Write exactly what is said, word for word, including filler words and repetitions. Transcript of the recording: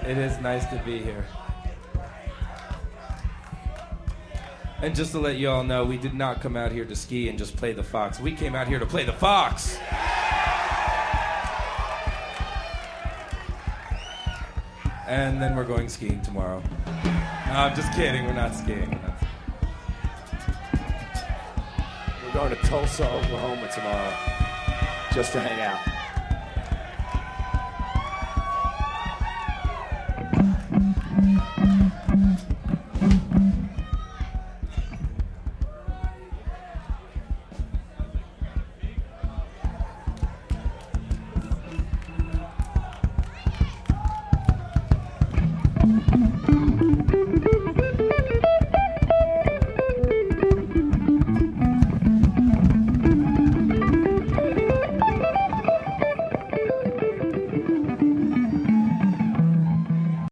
It is nice to be here. And just to let you all know, we did not come out here to ski and just play the Fox. We came out here to play the Fox. And then we're going skiing tomorrow. No, I'm just kidding. We're not skiing. We're not skiing. We're going to Tulsa, Oklahoma tomorrow, just to hang out. Thank you.